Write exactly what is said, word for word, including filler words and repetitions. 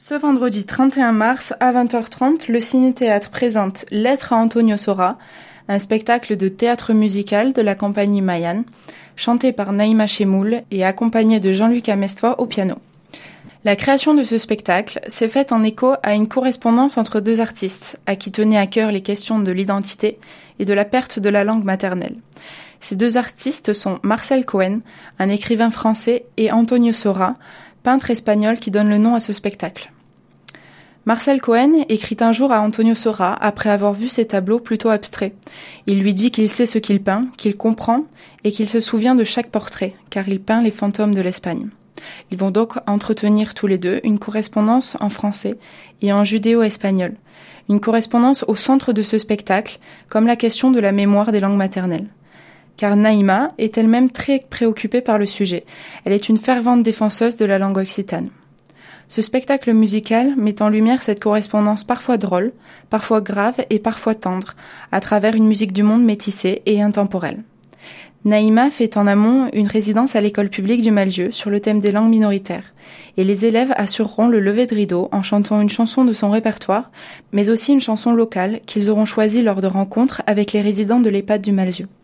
Ce vendredi trente et un mars, à vingt heures trente, le Ciné-Théâtre présente Lettre à Antonio Sora, un spectacle de théâtre musical de la compagnie Mayan, chanté par Naïma Chemoul et accompagné de Jean-Luc Amestois au piano. La création de ce spectacle s'est faite en écho à une correspondance entre deux artistes, à qui tenaient à cœur les questions de l'identité et de la perte de la langue maternelle. Ces deux artistes sont Marcel Cohen, un écrivain français, et Antonio Sora, peintre espagnol qui donne le nom à ce spectacle. Marcel Cohen écrit un jour à Antonio Sora après avoir vu ses tableaux plutôt abstraits. Il lui dit qu'il sait ce qu'il peint, qu'il comprend et qu'il se souvient de chaque portrait, car il peint les fantômes de l'Espagne. Ils vont donc entretenir tous les deux une correspondance en français et en judéo-espagnol, une correspondance au centre de ce spectacle, comme la question de la mémoire des langues maternelles. Car Naïma est elle-même très préoccupée par le sujet. Elle est une fervente défenseuse de la langue occitane. Ce spectacle musical met en lumière cette correspondance parfois drôle, parfois grave et parfois tendre, à travers une musique du monde métissée et intemporelle. Naïma fait en amont une résidence à l'école publique du Malzieu sur le thème des langues minoritaires, et les élèves assureront le lever de rideau en chantant une chanson de son répertoire, mais aussi une chanson locale qu'ils auront choisie lors de rencontres avec les résidents de l'EHPAD du Malzieu.